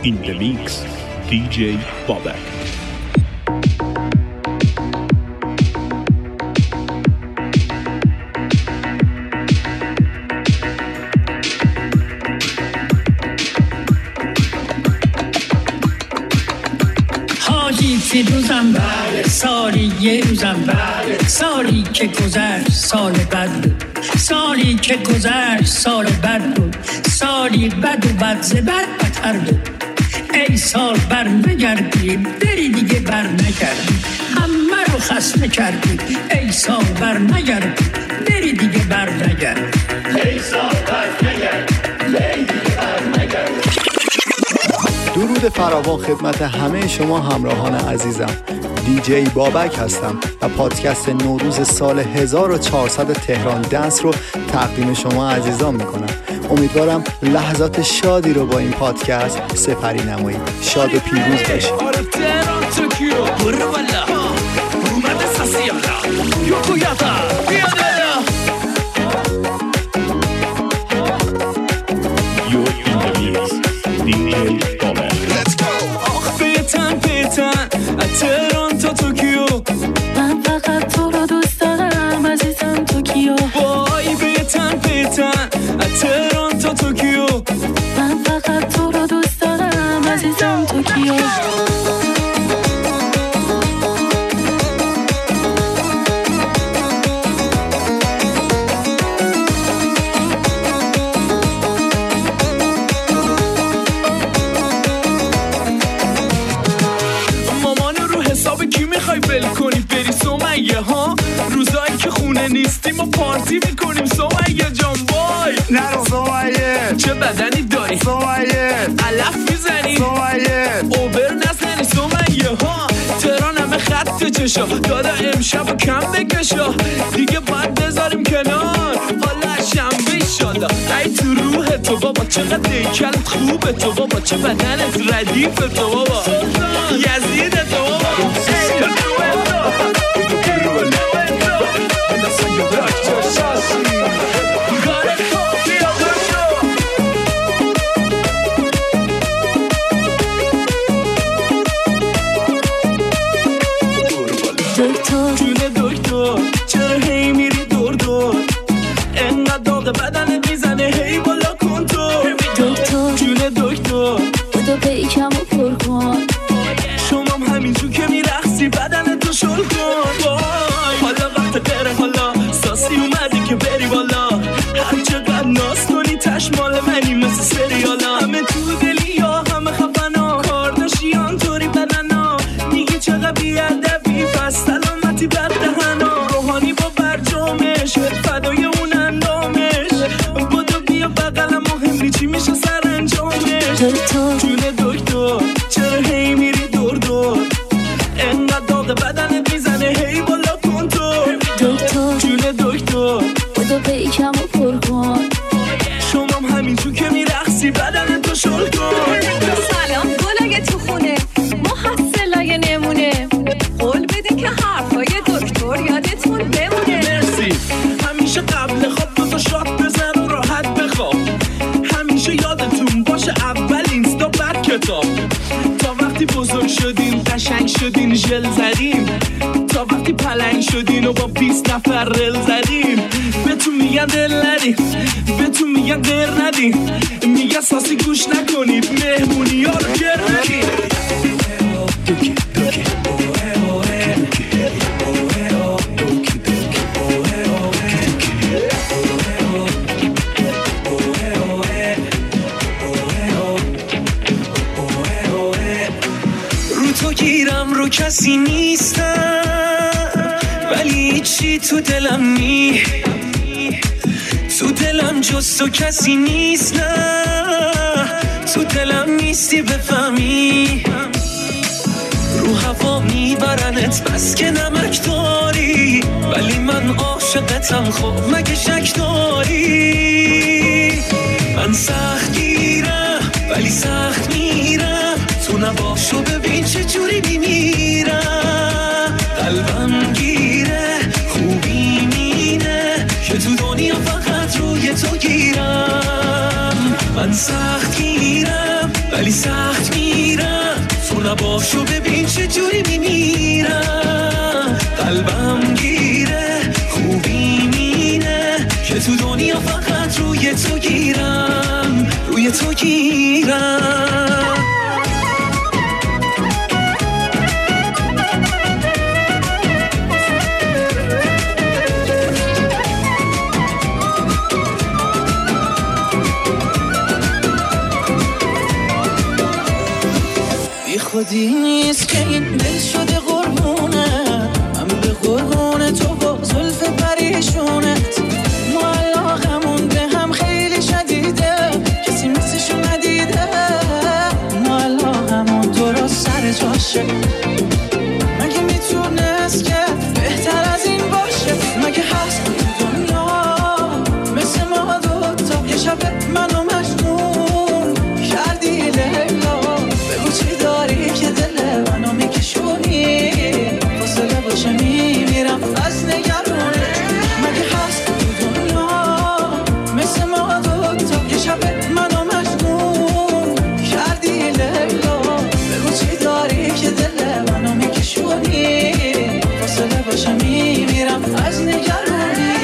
In the mix, DJ Babak. روزم بله سالی یه روزم بله سالی که گذشت سال بد بود سالی که گذشت سال بد بود سالی بد و بد ز بد بدتر بود ای سال بر نگردی بری دیگه بر نگردی همه رو خسته کردی ای سال بر نگردی بری دیگه بر نگردی ای سال بر نگردی بری دیگه بر نگردی. درود فراوان خدمت همه شما همراهان عزیزم. دیجی بابک هستم و پادکست نوروز سال 1400 تهران دنس رو تقدیم شما عزیزان میکنم. امیدوارم لحظات شادی رو با این پادکست سپری نمایید. شاد و پیروز باشید. تهران تا توکیو من فقط تو رو دوست دارم عزیزم توکیو وای بیتن تهران تا توکیو من فقط تو رو دوست دارم عزیزم توکیو روزایی که خونه نیستیم و پارتی میکنیم سمیه جان وای نرو سمیه چه بدنی داری سمیه علف میزنی سمیه اوبر نزنی سمیه ها تهران همه خط چشا دادا امشب و کم بکشا دیگه باید بذاریم کنار حالا شنبه ایشالله ای تو روح تو بابا چقدر دیکلت خوبه تو بابا چه بدنت ردیف تو بابا یزید تو بابا شدین ژل زدیم تا وقتی پلنگ شدین و با 20 نفر رل زدیم بهتون میگن دل ندیم بهتون میگن دل ندیم میگن ساسی گوش نکنید مهمونی ها رو گر ندیم رو کسی نیستم ولی چی تو دلم تو دلم جز تو کسی نیست نه تو دلم نیستی بفهمی رو هوا میبرنت بس که نمک داری ولی من عاشقتم خب مگه شک داری من سخت گیرم ولی سخت میرم تو نباشو ببین چه جوری میمیرم قلبم گیره خوبی مینه که تو دنیا فقط روی تو گیرم من سخت گیرم ولی سخت لباشو ببین چه جوری میمیرم، قلبم گیره خوبی مینه که تو دنیا فقط روی تو گیرم، روی تو گیرم. خودی نیست که این دل شده قربونه، من به قربون تو با زلف پریشونت. معلقمون به هم خیلی شدیده، کسی مثلشو ندیده. معلقمون درست سر جاشه، مگه میتونست که بهتر از این باشه؟ مگه هست دنیا مثل ما دوتا؟ یه شب منو مجنون کردی لیلا، بگو چی داری که دل منو میکشونی؟ فاصله باشه میمیرم از نگرونه. مگه هست دنیا مثل ما دوتا؟ یه شب منو مجنون کردی لیلا، بگو چی داری که دل منو میکشونی؟ فاصله باشه میمیرم از نگرونی.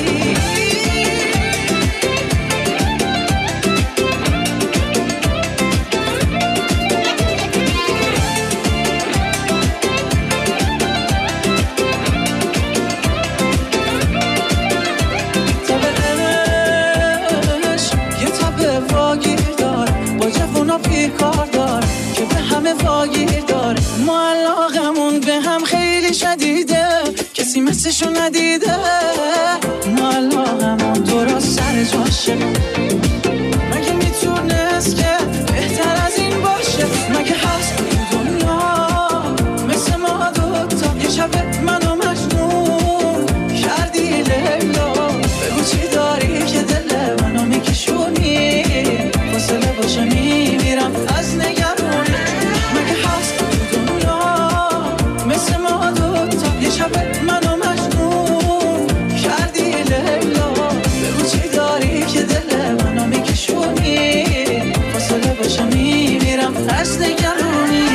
کار دار که به همه واگیر داره. معلقمون به هم خیلی شدیده، کسی مثلشو ندیده. معلقمون درست سر جاشه، مگه میتونست که بهتر از این باشه؟ مگه هست دنیا مثل ما دوتا؟ یه شب منو مجنون کردی لیلا، بگو چی داری که دل منو میکشونی؟ فاصله باشه میمیرم از نگرونه. مگه هست دنیا مثل ما دوتا؟ یه شب منو مجنون کردی لیلا، بگو چی داری که دل منو میکشونی؟ فاصله باشه میمیرم از نگرونی.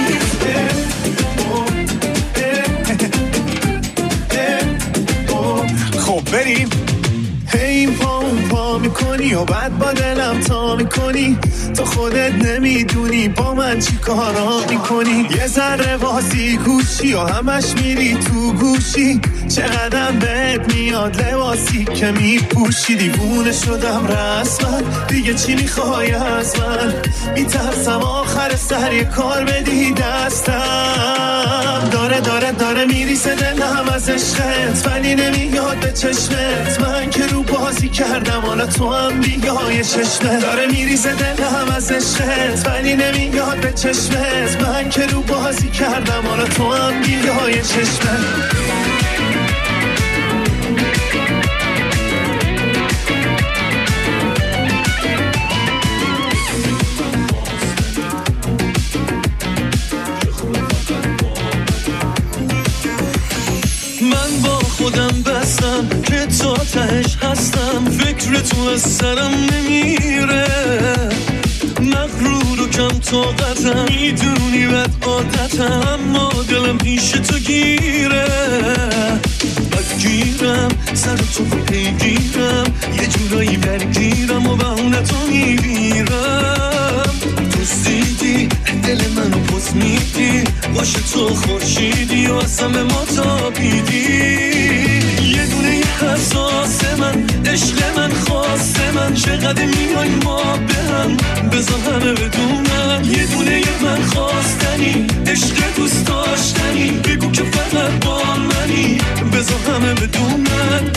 خب بریم. هی پا میکنی و بعد با دلم تا میکنی، تو خودت نمیدونی با من چی کارا میکنی. یه ذره بازی گوشی و همش میری تو گوشی، چقدر بهت میاد لباسی که میپوشی. دیوونه شدم رسما، دیگه چی میخوای از من؟ میترسم آخر سر یه کار بدی دستم. داره میریسه دلم از عشقت، ولی نمیاد به چشمت. من که رو بازی کردم حالا تو هم بیای چشمت. داره میریسه دلم از عشقت، ولی نمیاد به چشمت. من که رو بازی کردم حالا تو هم بیای چشمت. خودم بستم که تا تهش هستم، فکر تو از سرم نمیره. مغرور و کم طاقتم، میدونی بد عادتم، اما دلم پیش تو گیره. بدگیرم سر تو پیگیرم، یه جورایی برگیرم و بهونه تو میبیرم. تو سیدی دل منو پس میدی، باشه تو خورشیدی و اصلا به ما تابیدی. یه دونه حساس من، عشق من، خواست من، چقدر میای ما به هم، بذار همه بدونم. یه دونه من خواستنی، عشق دوست داشتنی، بگو که فقط با منی، بذار همه بدونم.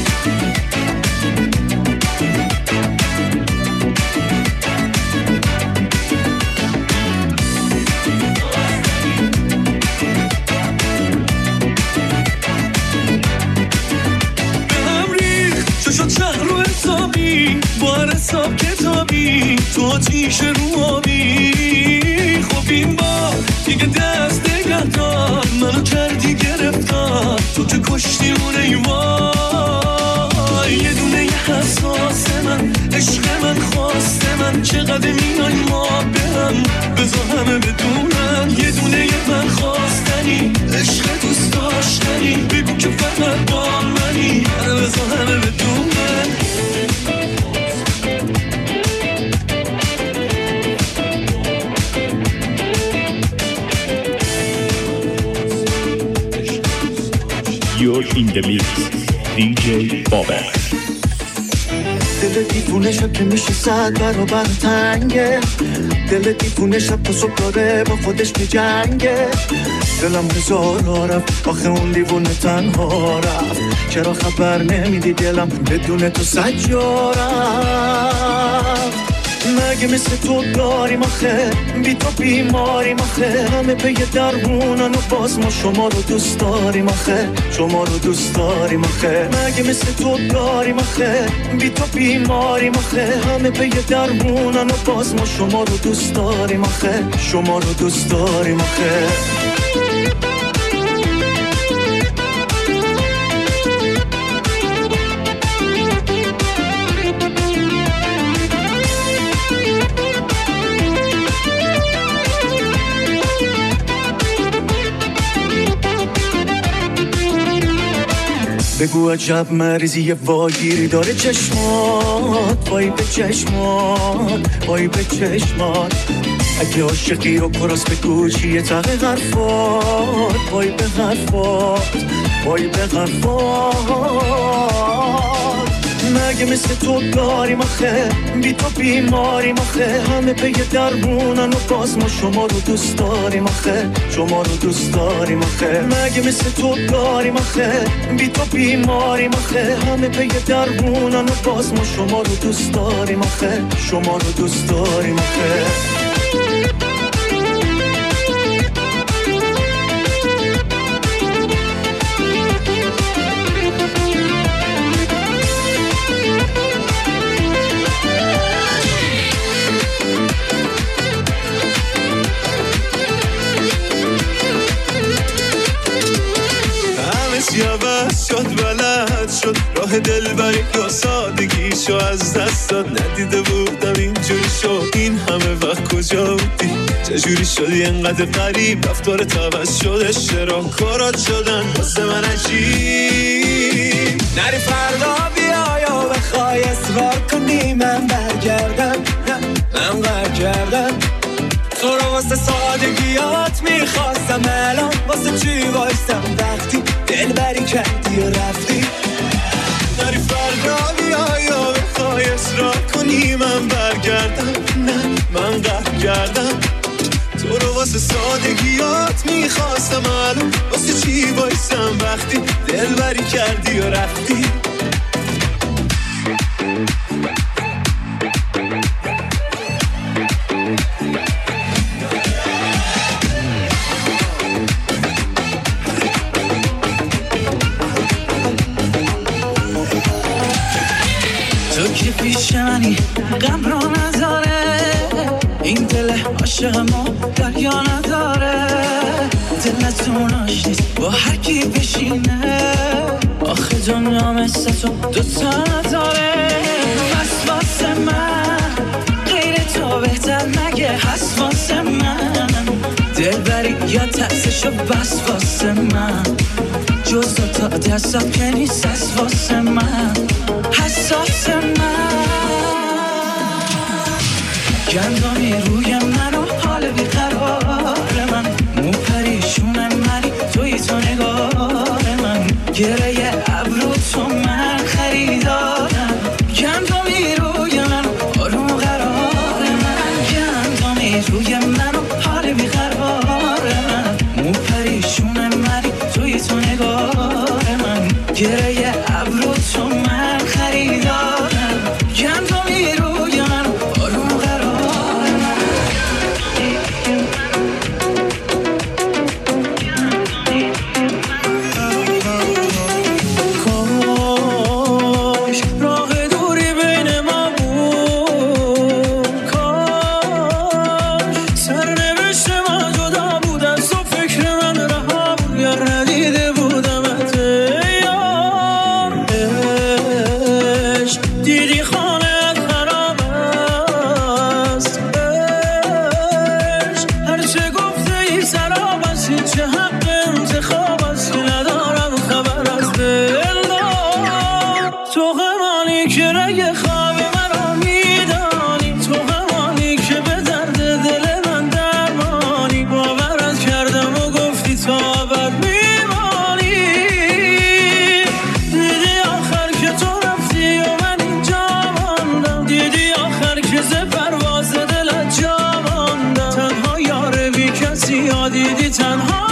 حساب کتابی تو آتیش رو آبی. خب این بار دیگه دست نگه دار، منو کردی گرفتار، تو که کشتی اون ایوان. یه دونه حساس من، عشق من، خواست من، ببینم چقدر میای ما بهم بذار همه بدونن یه دونه من خواستنی عشق دوست داشتنی بگو که فقط با منی بذار همه بدونن You're in the mix, DJ Bobak. دل دیوونه شب که میشه 100 برابر تنگه دل دیوونه شب تا صبح داره با خودش میجنگه دلم هزار رفت آخه اون دیوونه تنها رفت چرا خبر نمیدی دلم بدون تو سجا رفت مگه مثل تو داریم آخه بی تو بیماریم آخه همه پی درمونن و باز ما شما رو دوست داریم آخه شما رو دوست داریم آخه مگه مثل تو داریم آخه بی تو بیماریم آخه همه پی درمونن و باز ما شما رو دوست داریم آخه شما رو دوست داریم آخه بگو عجب مریضی واگیری داره چشمات وای به چشمات وای به چشمات اگه عاشقی رو کراس بگو چیه تقه حرفات وای به حرفات وای به حرفات مگه مثل تو داریم آخه بی تو بیماریم آخه همه پی درمونن و باز ما شما رو دوست داریم آخه شما رو دوست داریم آخه مگه مثل تو داریم آخه بی تو بیماریم آخه همه پی درمونن و باز ما شما رو دوست داریم آخه شما رو دوست داریم آخه عوض شد بلد شد راه دلبری یا سادگیشو از دست داد ندیده بودم اینجوری شد این همه وقت کجا بودی چجوری شدی انقدر غریب رفتارت عوض شد اشتراکارات شدن واسه من عجیب نری فردا بیا یا بخوای اصرار کنی من برگردم من برگردم تو رو واسه سادگیات میخواستم الان واسه چی وایستم وقتی دلبری کردی و رفتی نری فردا بیا یا بخوای اصرار کنی من برگردم نه من برگردم تو رو واسه سادگیات میخواستم الان واسه چی وایستم وقتی دلبری کردی و رفتی پیش منی غم را نداره این دل عاشق ما دریا نداره دلتون آشنیست با هر کی بشینه آخه دنیا مثل تو دوتا نداره بس واسه من غیر تو بهتر نگه هست واسه من دلبری یا ترسشو بس واسه من جز تا دستم که نیست هست واسه من حساس من گندانی روی من و حال بیقرار من مو پریشون منی توی تو نگار من گره ابرو تو من خریدارم گندانی روی من و آروم قرار من گندانی روی من و حال بیقرار من مو پریشون منی توی تو نگار من گره ابرو تو من خریدارم گندانی روی من و آروم قرار من ز پرواز دلت جا ماندم، تنها یار بی کسی ها دیدی تنها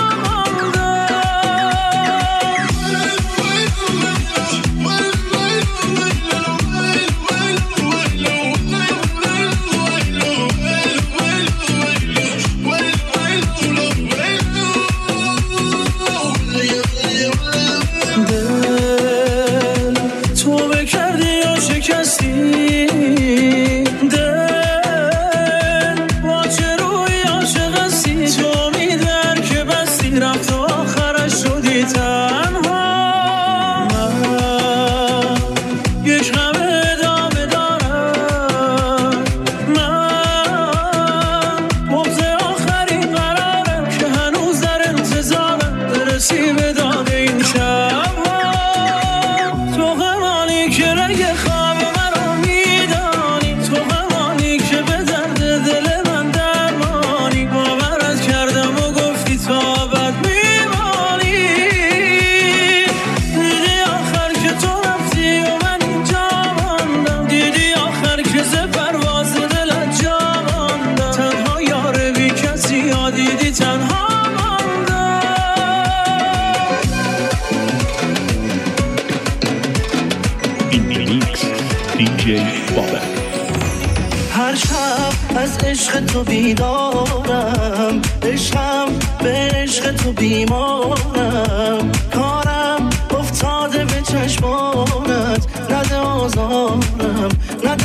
عشق تو بیدارم، عشقم به عشق تو بیمارم، کارم افتاده به چشمانت، نده آزارم نده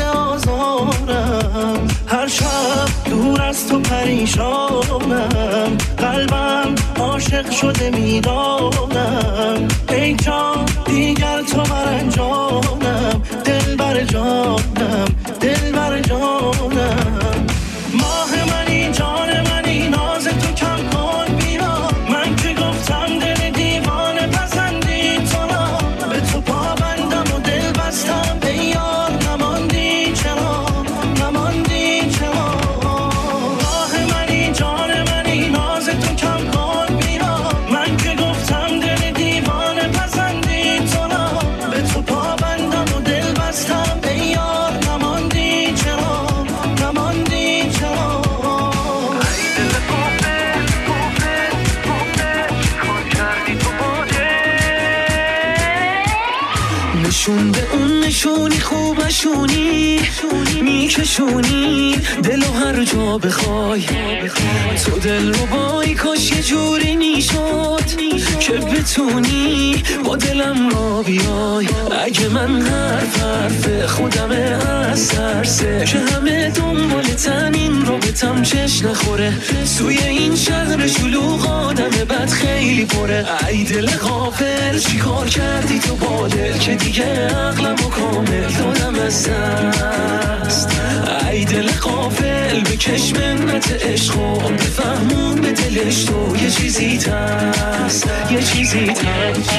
آزارم، هر شب دور از تو پریشانم، قلبم عاشق شده میدانم، ای جان دیگر تو برنجانم، دل بر جانم دل بر جانم، ماه منی جان منی ناز تو کم کن بینا، من که گفتم دل دیوانه پسندی تو را، به تو پابندم و دل بستم به یار، نماندی چرا نماندی چرا، ماه منی جان منی ناز تو کم کن بینا، من که گفتم دل دیوانه پسندی تو را، به تو پابندم و دل بستم به یار، نماندی چرا نماندی چرا. نشون به اون نشونی خوبشونی میکشونی دلو هر جا بخوای، تو دل رو بای کاش یه جوری میشد که بتونی با دلم را بیای، اگه من حرف خودمه از ترسه که همه دنبالتن این رو بتم چش نخوره، توی این شهر شلوغ آدم بد خیلی پره، ای دل غافل چی کار کردی تو با دل که دیگه عقلم و کامل دادم از دست، ای دل غافل بکش منت عشق و بفهمون به دلش تو یه چیزی هست یه چیزی هست.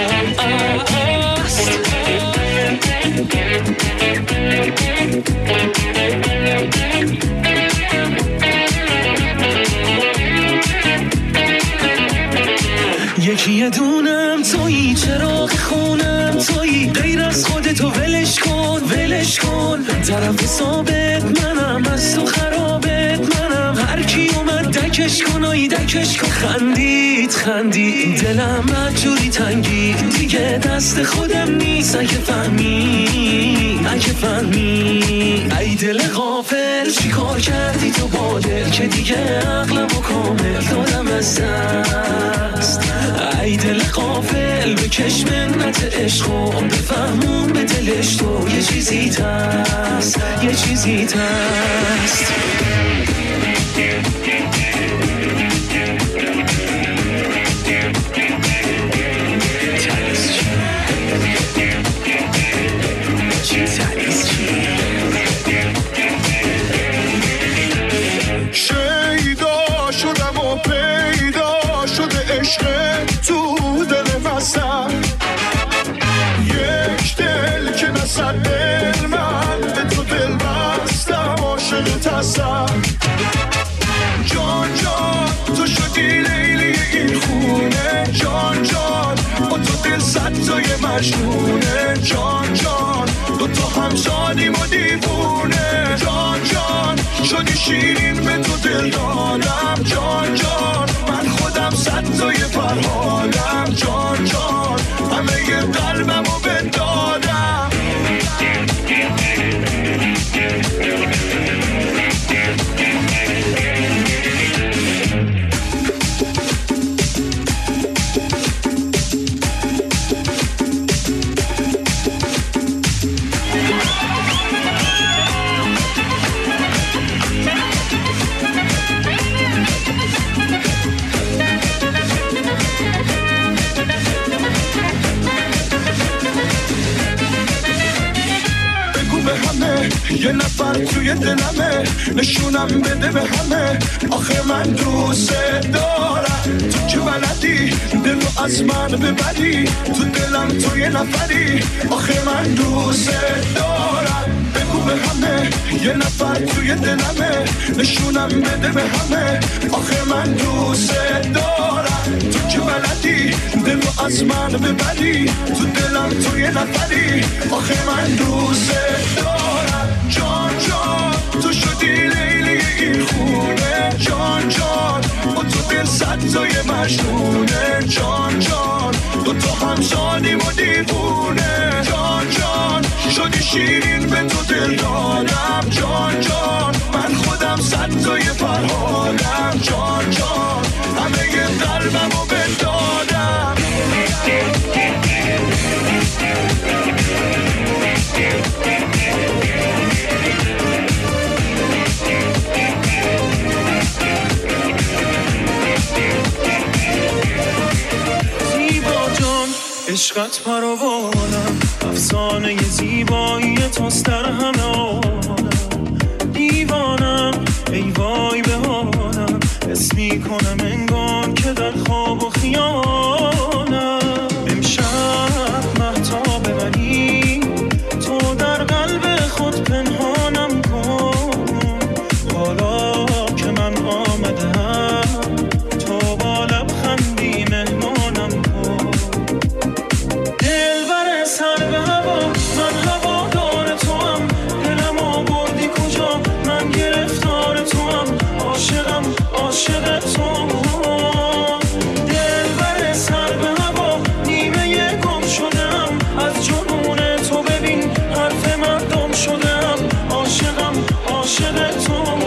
یکی یه دونم تویی، چراغ خونم تویی، غیر از خودتو ولش کن ولش کن، طرف ثابت منم از تو خرابت منم، هر کی اومد دکش کن آی دکش کن، خندید خندید دلم مجوری تنگید، دیگه دست خودم نیست اگه فهمی اگه فهمی، ای دل غافل چی کار کردی تو با دل که دیگه عقلم و کامل دادم از دست، ای دل غافل بکش منت عشق و بفهمون به دلش تو یه چیزی هست یه چیزی هست. شیدا شدم و پیدا شده عشق تو دل وسط، یک دل که نصد دل من به تو دل بستم عاشق هستم، جان جان تو شدی لیلی این خونه، جان جان با تو دل صد تای مجنونه، جان جان دو تا همسانیم و دیوونه، جان جان شدی شیرین به تو دل دادم جان جان من خودم صدای فرحالم جان جان همه ی قلبمو بدادم یه نفر توی دلمه نشونم بده به همه آخه من دوست دارم تو که بلدی دلو از من ببری تو دلم تو یه نفری آخه من دوست دارم بگو به همه یه نفر توی دلمه نشونم بده به همه آخه من دوست دارم تو که بلدی دلو از من ببری تو دلم تو یه نفری آخه من دوست دارم جان جان تو شدی لیلی این خونه جان جان با تو دل صدای مجنونه جان جان دو تا همسانیم و دیوونه جان جان شدی شیرین به تو دل دادم جان جان من خودم صدای فرحالم جان جان همه ی قلبمو بدادم عشقت پروانم افسانه زیبایی توست در همه عالم دیوانم ای وای به حالم حس میکنم انگار که در خواب و خیالم امشب مهتاب منی تو در قلب خود پنهانم کن حالا که من آمدم تو با لبخندی مهمانم کن دلبر سر به هوا من هوادار توام دلم آوردی کجا من گرفتار توام عاشقم عاشق توام دلبر سر به هوا نیمه گم شدم از جنون تو ببین حرف مردم شدم عاشقم عاشق توام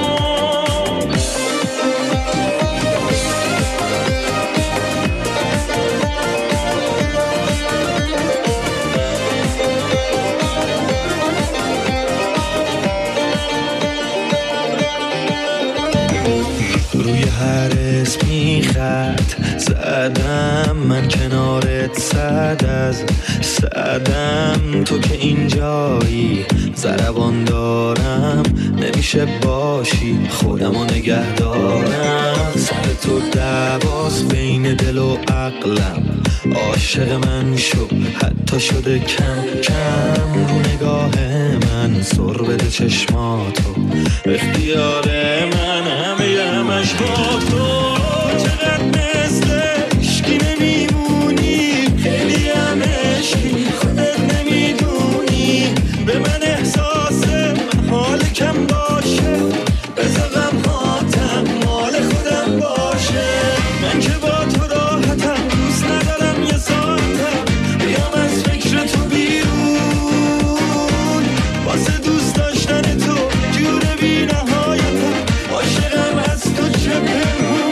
روی هر اسمی خط زدم من کنارت صد از صدم تو که اینجایی ضربان دارم نمیشه باشی خودمو نگه دارم سر تو دعواست بین دل و عقلم عاشق من شو حتی شده کم کم رو نگاه من سر بده چشماتو اختیار من همش با تو چقدر مثل عشقی نمیمونی خیلی هم عشقی خودت نمیدونی به من احساس حال کم باشه بذار غمهاتم مال خودم باشه من که با تو راحتم دوست ندارم یه ساعتم بیام از فکر تو بیرون واسه دوست داشتن تو جور بی نهایتم عاشقم از تو چه پنهون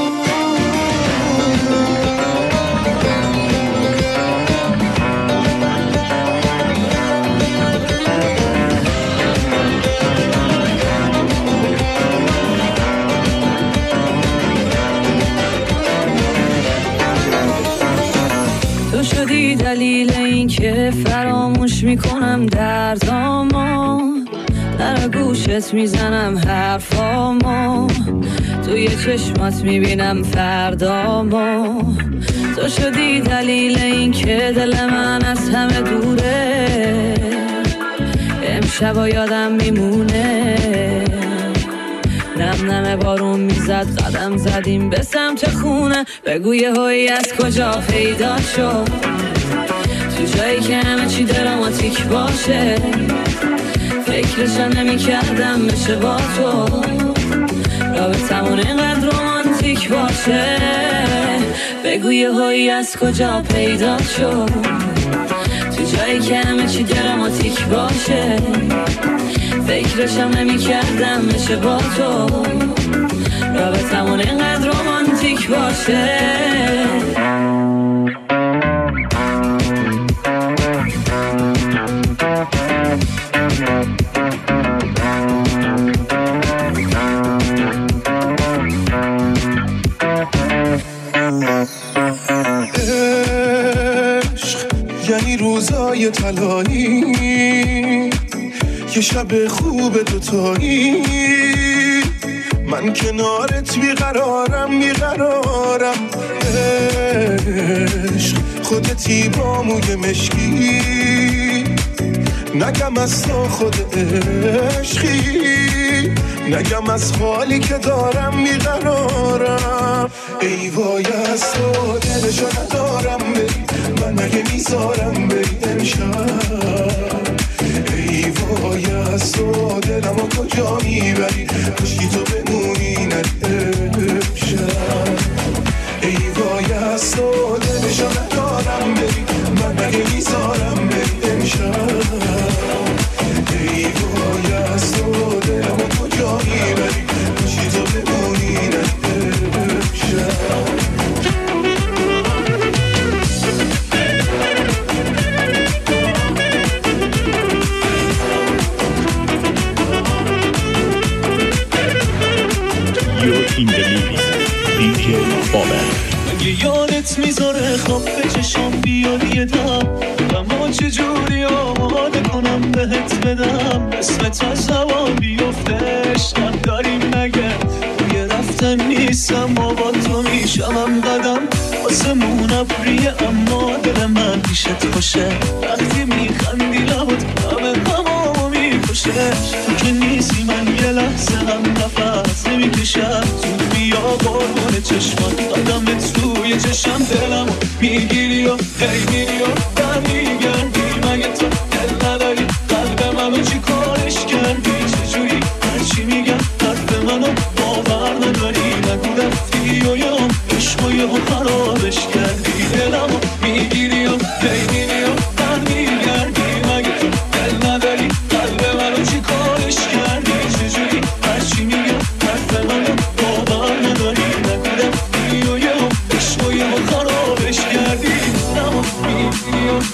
تو شدی دلیل این که فراموش میکنم دردامو در گوشت میزنم حرفامو توی چشمات میبینم فردامو تو شدی دلیل این که دل من از همه دوره امشبا یادم میمونه نم نم بارون میزد قدم زدیم به سمت خونه بگو یه هایی از کجا پیدا شد تو جایی که همه چی دراماتیک باشه فکرشم نمی کردم بشه با تو رابطمون اینقدر رومانتیک باشه بگو یه هایی از کجا پیدا شد تو جایی که همه چی دراماتیک باشه فکرشم نمی کردم بشه با تو رابطمون اینقدر رومانتیک باشه یعنی روزای طلایی یه شب خوب دوتایی من کنارت بیقرارم عشق خودتی با موی مشکی نگم از تو خود عشقی نگم از حالی که دارم بیقرارم ای وای از تو دلشو ندارم بری من مگه میذارم بری امشب ای وای از تو دلمو کجا میبری کشکی تو بمونی نری امشب ای وای از تو دلشو ندارم بری من مگه میذارم بری امشب ای وای از تو دلمو کجا میبری کشکی تو بمونی نری امشب in the mix, DJ Bobak. اگه یادت میذاره خواب به چشم بیاد یه دم اما چجوری آماده کنم بهت بدم اسمت از زبان بیفته عشقم داریم مگه یه رفتن نیستم و با تو میشمم قدم آسمون ابریه اما دل من پیشت خوشه وقتی میخندی لبات همه همامو میکشه تو که نیستی من یه لحظه هم نفس نمیکشم تو بیا قربون چشمات قدمت توی چشم دلمو میگیری و هی میری و برمیگردی مگه تو دل نداری قلب منو چی کارش کردی چجوری هرچی میگم حرف منو باور نداری نگو رفتی و یه هم عشق و یه هم خرابش کردی دلمو میگیری و هی میری و برمیگردی مگه تو دل نداری قلب منو چی کارش کردی چجوری هرچی میگم حرف منو باور نداری نگو رفتی و یه هم عشق و یه هم خرابش کردی دلمو میگیری و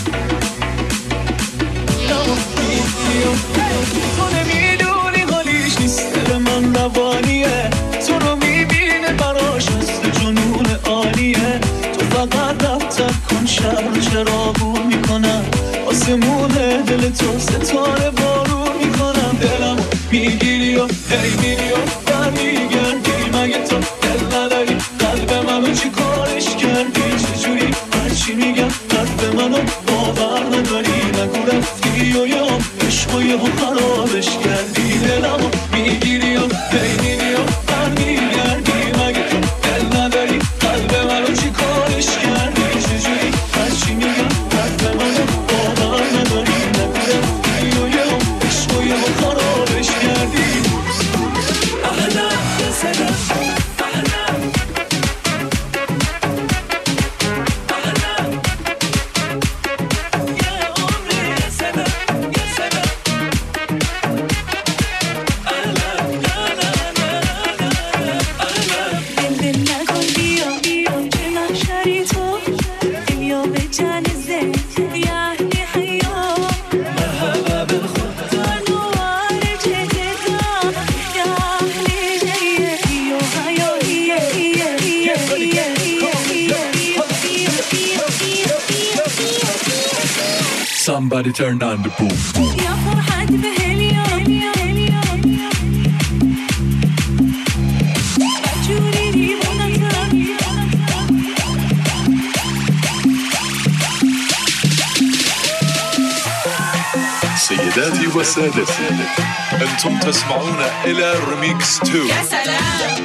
تو نمیدونی حالیش نیست دل من روانیه تو رو میبینه براش مثل جنون عالیه تو فقط رفتن کن شهر چراغون میکنم آسمون دل تو ستاره بارون میکنم دلمو میگیری و هی میری و برمیگردی مگه تو دل نداری قلب منو چی کارش کردی چجوری هرچی میگم حرف منو باور نداری نگو رفتی و یه عشق و یه خرابش کردی دلمو میگیری و هی میری و برمیگردی مگه تو دل نداری قلب منو چی کارش کردی چجوری هرچی میگم حرف منو باور نداری نگو رفتی و یه عشق و یه خرابش کردی احنا سلام Somebody turn on the boom boom. يا فرحتي بهاليوم أجوريني بنطق سيداتي وسادتي أنتم تسمعون إلى ريميكس 2. يا سلام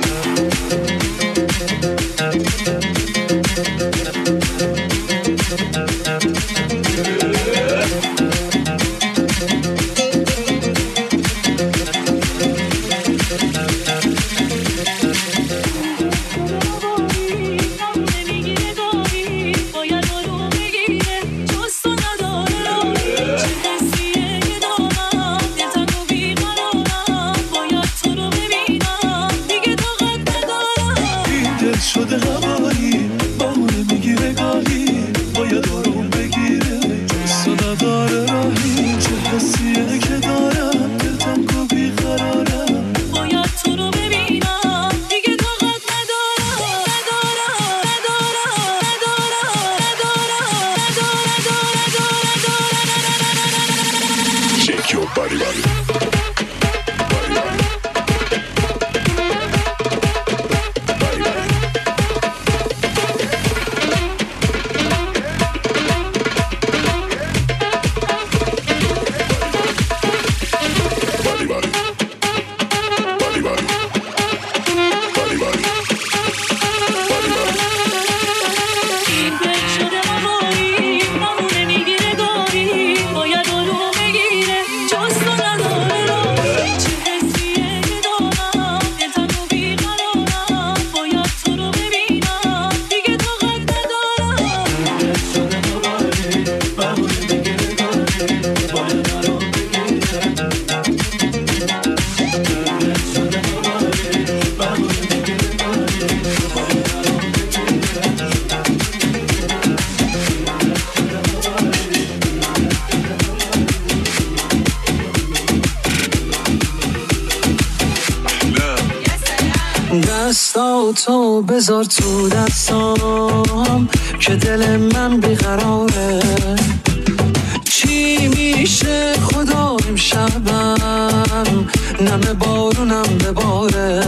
دستاتو بذار تو دستام که دل من بیقراره. چی میشه خدا امشبم نم بارونم بباره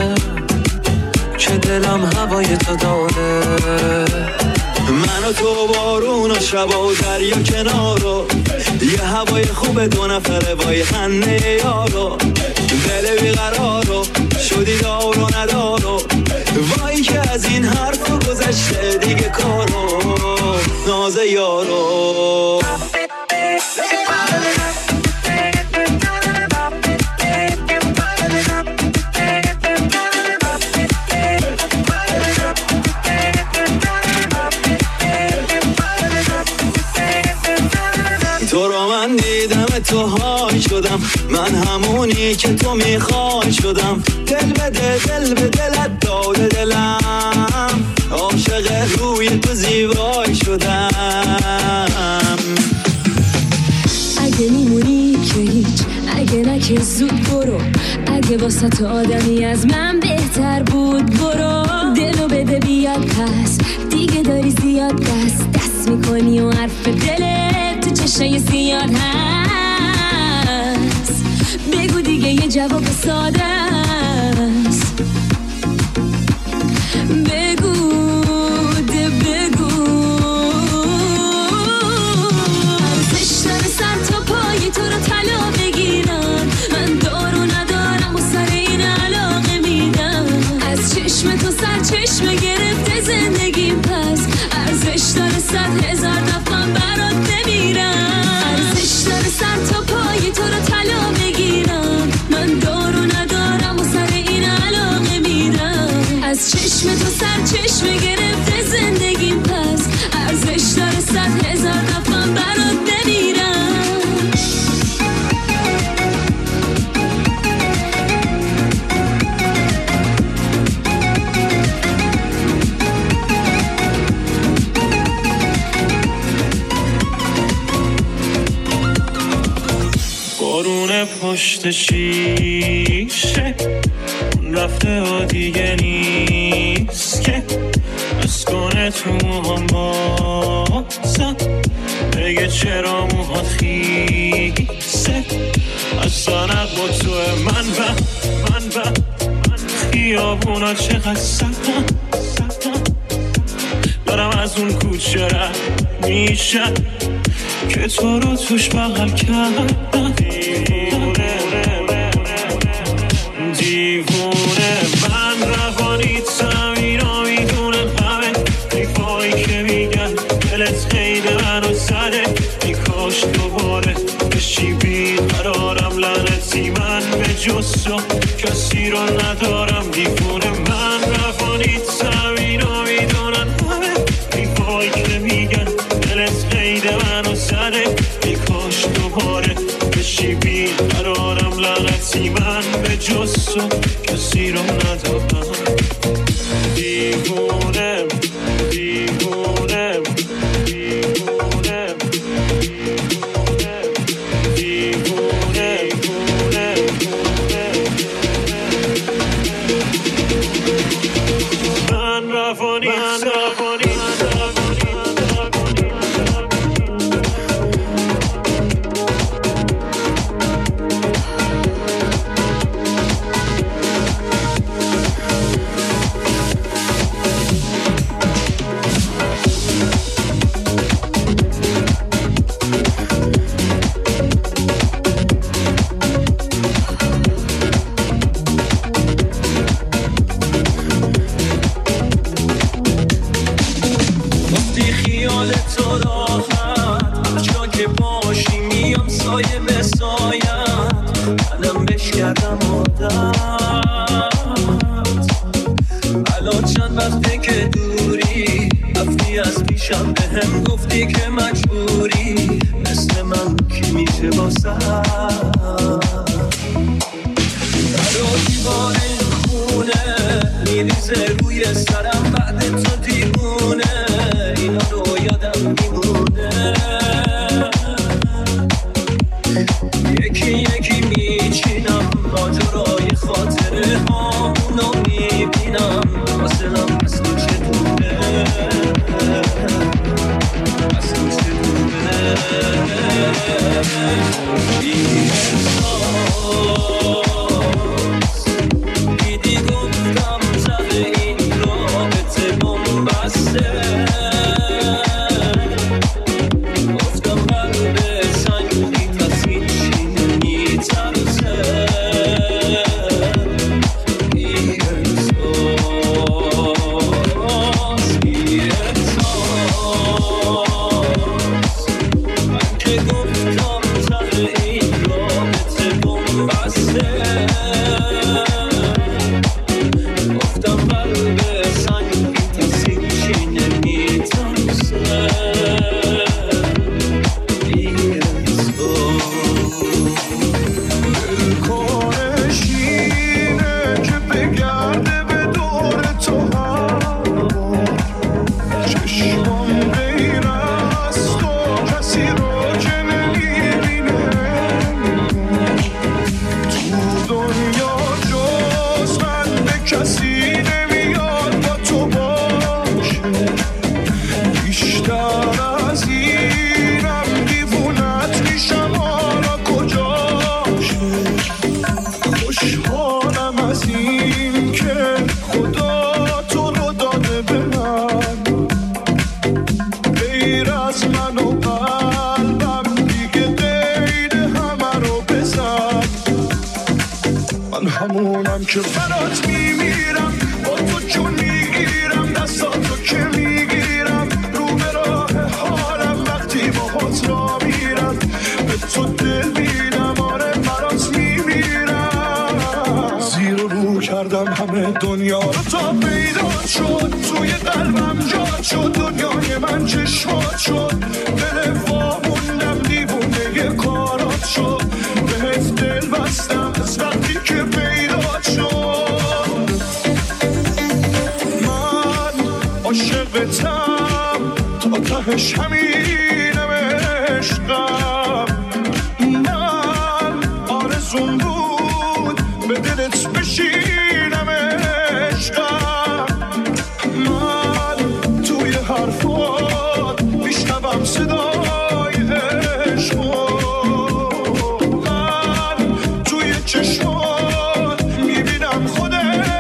که دلم هوای تو داره. من و تو بارون و شب و دریا کنارو، یه هوای خوب دو نفره وای خنده یارو. دل بیقرارو شدی دار و ندارو، وای که از این حرف گذشته دیگه کارو ناز یارو. تو رو من دیدم تو های شدم، من همونی که تو میخوای شدم. دل به دلت داده دلم، عاشق روی تو زیبای شدم. اگه میمونی که هیچ، اگه نه که زود برو. اگه واسه تو آدمی از من بهتر بود برو. دلو بده بیاد پس، دیگه داری زیاد دست میکنی و حرف دلت تو چشای زیاد هست. بگو دیگه یه جواب ساده است. بگو ارزش داره سر تا پای تو رو طلا بگیرم. من دارو ندارم و سر این علاقه میدم. از چشم تو سر چشمه گرفته زندگیم، پس ارزش داره 100,000 دفعه برات بمیرم. ارزش داره سر تا پای تو رو طلا بگیرم. من دارو ندارم و سر این علاقه میدم. از چشم تو سر چشمه گرفته زندگیم، پس ارزش داره 100,000 دفعه برات بمیرم. بارون پشت شیشه رفته ها دیگه نیست که اسکانه تو موهام بازم. بگه چرا موهات خیسه از سنق با توه. من خیابونا چقدر سختم دارم از اون کوچه رد میشم که تو رو توش بغل کردم. دیوونه من روانی تمینا میدونم همه حیفایی که میگن دلت خیلی منو زده. ای کاش دوباره بشی بیقرارم لعنتی. من به جز تو کسی رو ندارم. دیوونه من روانی تمینا میدونم همه حیفایی که میگن دلت خیلی منو زده. ای کاش دوباره بشی بیقرارم لعنتی. من به جز تو کسی رو ندارم. دیوونم دیوونم دیوونم دیوونم من روانی پیشم بهم گفتی که مجبوری مثل من کی میشه واسم. در و دیوار این خونه میریزه روی سرم بعد تو دیوونه. اینا رو یادم میمونه یکی یکی میچینم ماجرای خاطره هامونو همونم که برات میمیرم، با تو جون میگیرم، دستاتو که میگیرم، رو به راه حالم وقتی باهات را میرم، به تو دل میدم، آره برات میمیرم. زیر و رو کردم همه دنیا رو تا پیدا شد، توی قلبم جا شد، دنیای من چشمات شد، دل واموندم دیوونه کارات شد، بهت دل بستم از وقتی که پیدا شد. من عاشقتم تا تهش همینم عشقم، من آرزوم بود به دلت بشینم عشقم، من توی حرفات میشنوم صدای عشق، چشمات میبینم خود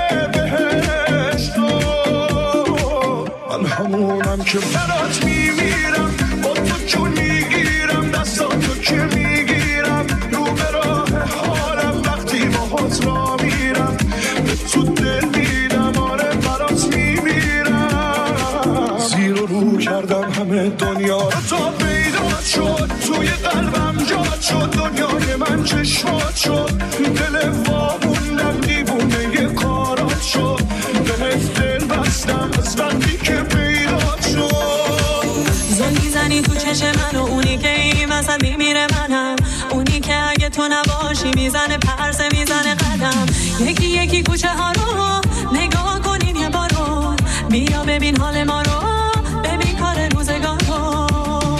بهشت، من همونم که برات میمیرم، با تو جون میگیرم، دستاتو که میگیرم، رو به راه حالم وقتی باهات را میرم، به تو دل میدم، آره برات میمیرم. زیر و رو کردم همه دنیا رو تا پیدا شد، توی قلبم جا شد، دنیای من چشمات شد، دل واموندم دیوونه کارات شد، بهت دل بستم از وقتی که پیدا شد. زل میزنی تو چشم من و اونی که این وسط میمیره منم، اونی که اگه تو نباشی میزنه پرسه میزنه قدم، یکی یکی کوچه ها رو نگاه کنین یه بارون، بیا ببین حال ما رو، ببین کار روزگار رو.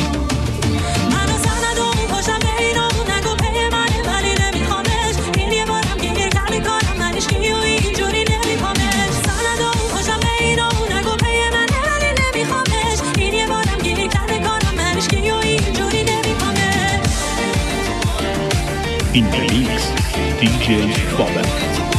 In the mix, DJ Bobek.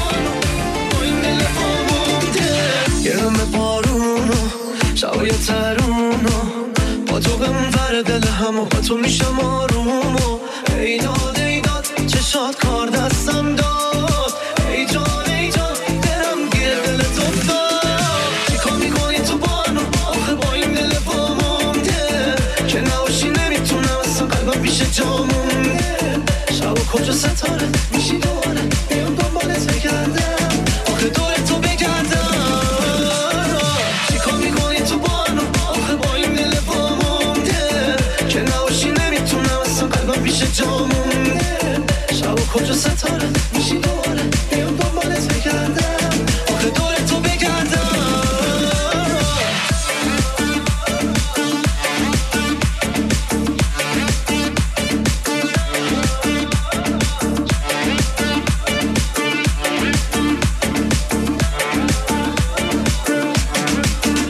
گرم بارونو شبای ترونو با تو بمون ور دل همو، با تو میشم آرومو، ای داد ای داد چشات کار دستم داد، ای جان دلم گیر دل تو داد، چیکار میکنی تو بانو آخه با این دل پامونده، که نباشی نمیتونم اصلا قلبم پیش جامونده، شب و کجا ستاره میشی دوباره بیام دنبالت بگردم، آخه دور تو بگردم، چیکار میکنی تو بانو آخه با این دل پامونده، که نباشی نمیتونم اصلا قلبم پیش جامونده، شب و کجا ستاره میشی دوباره بیام دنبالت بگردم، آخه دور تو بگردم.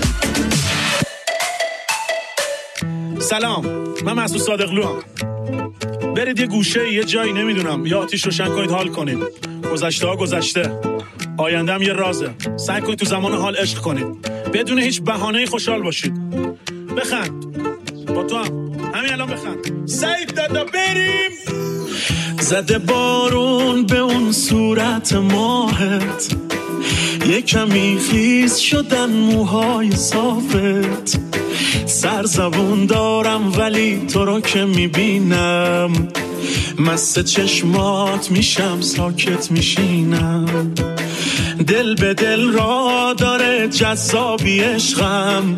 سلام، من مسعود صادقلو هم. برید یه گوشه یه جایی نمیدونم یا آتیش روشن کنید حال کنید. گذشته ها گذشته، آینده هم یه رازه. سعی کنید تو زمان حال عشق کنید، بدون هیچ بهانه‌ای خوشحال باشید. بخند با تو همین الان بخند. سعید دادا بریم. زده بارون به اون صورت ماهت، یه کمی خیس شدن موهای صافت. سرزبون دارم ولی تو رو که میبینم، مست چشمات میشم ساکت میشینم. دل به دل را داره جذابی عشقم،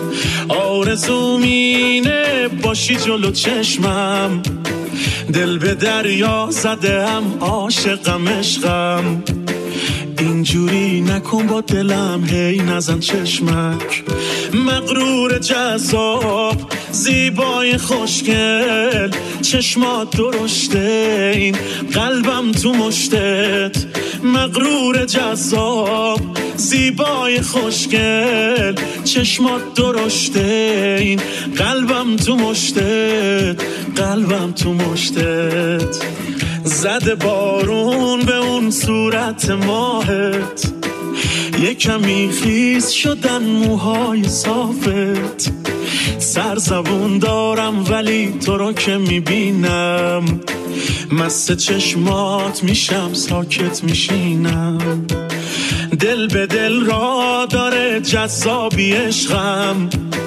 آرزوم اینه باشی جلو چشمم. دل به دریا زده هم عاشقم عشقم، اینجوری نکن با دلم هی نزن چشمک. مغرور جذاب زیبای خوشگل، چشمات درشته این قلبم تو مشتت. مغرور جذاب زیبای خوشگل، چشمات درشته این قلبم تو مشتت. قلبم تو مشتت. زده بارون به اون صورت ماهت، یه کمی خیس شدن موهای صافت. سرزبون دارم ولی تو رو که میبینم، مست چشمات میشم ساکت میشینم. دل به دل را داره جذابی عشقم،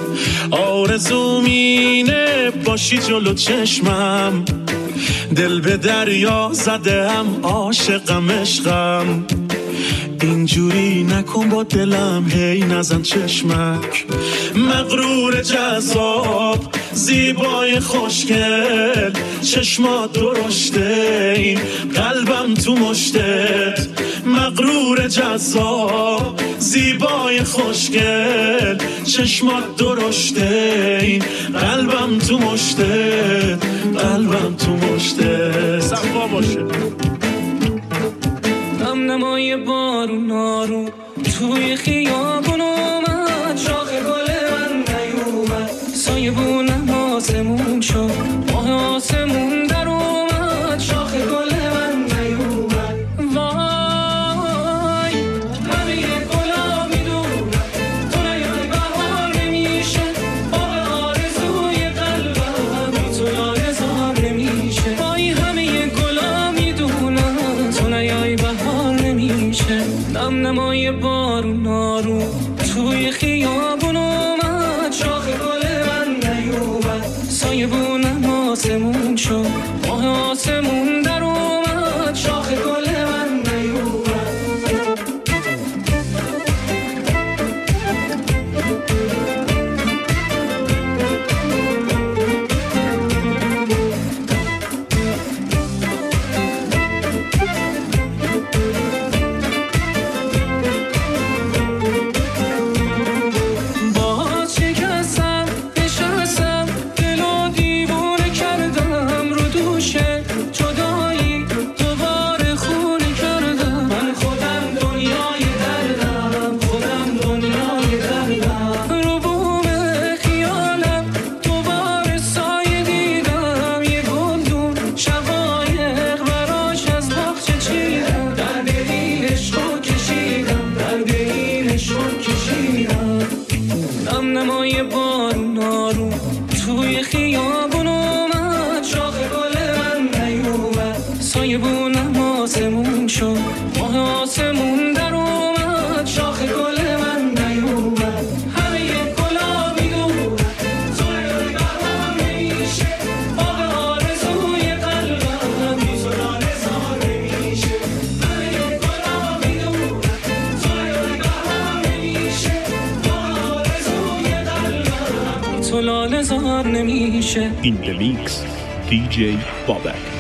آرزوم اینه باشی جلو چشمم. دل به دریا زده هم عاشقم عشقم، اینجوری نکن با دلم هی نزن چشمک. مغرور جذاب زیبای خوشگل، چشمات درشته این قلبم تو مشتت. مغرور جذاب زیبای خوشگل، چشمات درشته این قلبم تو مشتت. قلبم تو مشتت. صفا باشه. نمای بارون آروم توی خیابون اومد، شاخ گل من نیومد، سایه بونم آسمون شد، ماه آسمون در اومد، شاخ گل من نیومد. وای همه گلا میدونم تو نیای بهار نمیشه، باغ آرزوی قلبم بی تو یادگار نمیشه. وای همه گلا میدونم تو نیای بهار نمیشه. نمای بارون آروم توی خیابون اومد، شاخ گل من نیومد، سایه بونم آسمون شد، ماه آسمون در اومد، شاخ گل من نیومد. نمای بارون آروم توی خیابون اومد، شاخ گل من نیومد، سایه بونم آسمون شد، ماه آسمون در اومد، شاخ گل من نیومد. همه گلا میدونم تو نیای بهار نمیشه، باغ آرزوی قلبم بی تو یادگار نمیشه. همه گلا میدونم تو نیای بهار نمیشه، تو لاله زار نمیشه. این رمیکس DJ بابک.